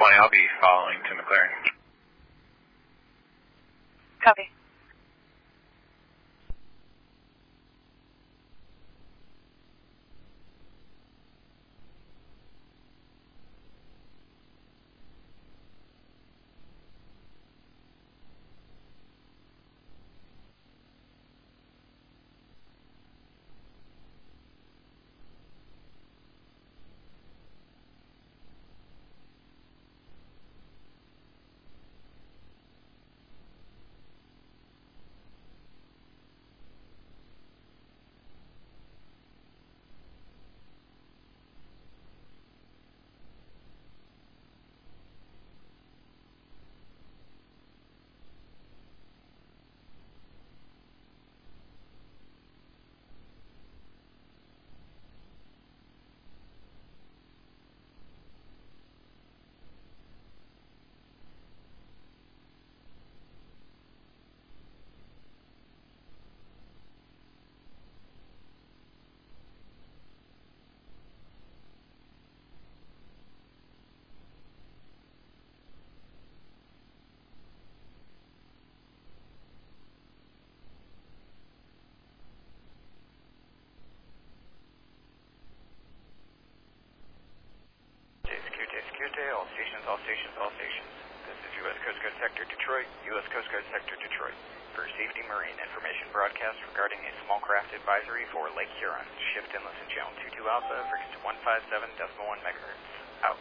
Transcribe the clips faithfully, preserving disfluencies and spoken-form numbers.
twenty, I'll be following to McLaren. Copy. All stations, all stations, all stations. This is U S Coast Guard Sector Detroit, U S Coast Guard Sector Detroit. For Safety Marine information broadcast regarding a small craft advisory for Lake Huron. Shift and listen channel two two Alpha, frequency one five seven point one megahertz. Out.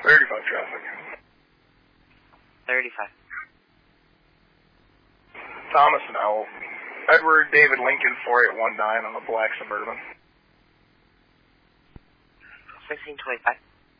thirty-five traffic. thirty-five. Thomas and Owl. Edward David Lincoln four eight one nine on the black Suburban. sixteen twenty-five.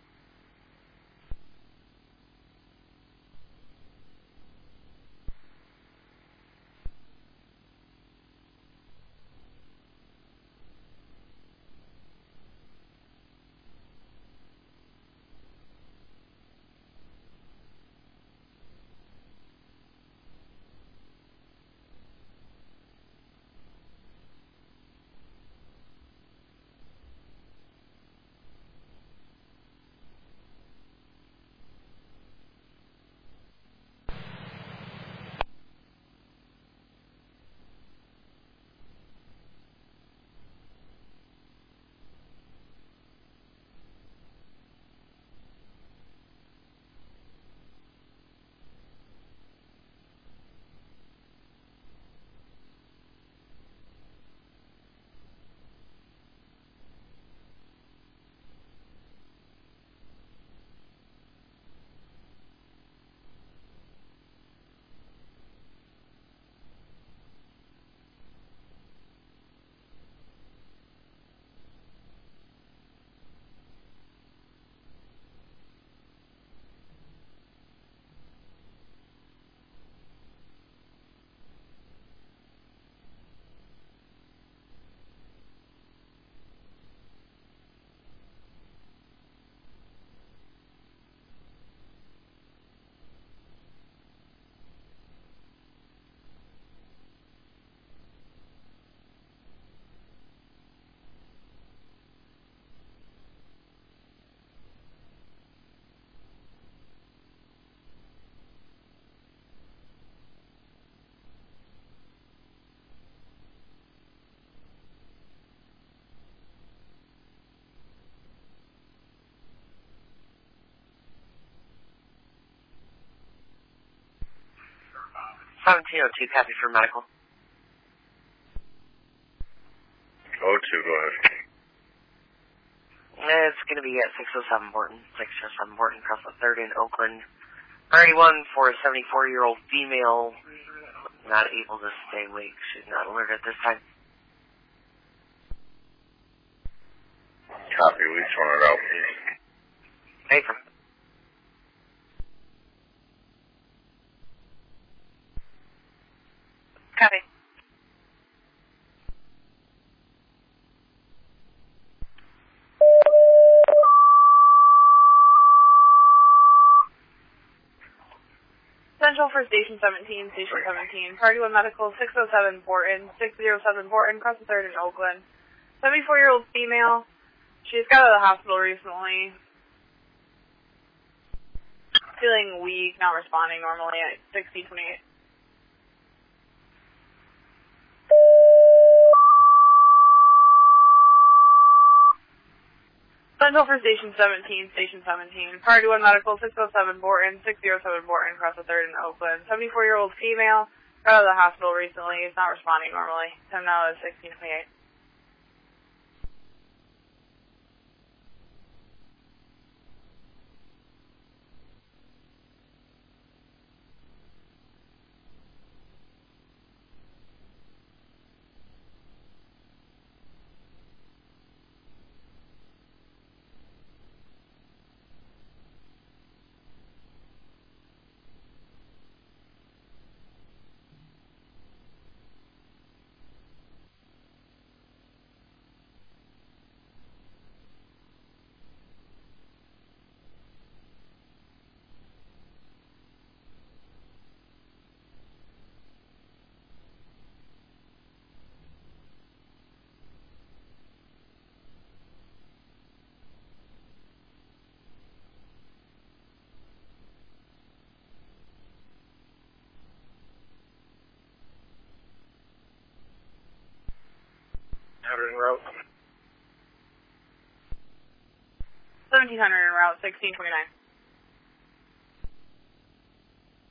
seventeen oh two, copy for medical. oh two, go ahead. It's going to be at six oh seven Morton. six oh seven Morton, across the third in Oakland. Priority one for a seventy-four-year-old female. Not able to stay awake. She's not alert at this time. Copy, we just want it out, please. Paper. Copy. Central for Station seventeen, Station seventeen. Party one Medical, six oh seven Borton, six oh seven Borton, across the third in Oakland. seventy-four-year-old female. She's got out of the hospital recently. Feeling weak, not responding normally at sixteen twenty-eight. Central for Station seventeen, Station seventeen. Priority one Medical, six oh seven Borton, six oh seven Borton, across the third in Oakland. seventy-four-year-old female, got out of the hospital recently, is not responding normally. Time now is sixteen twenty-eight. En route. seventeen hundred en route, sixteen twenty-nine.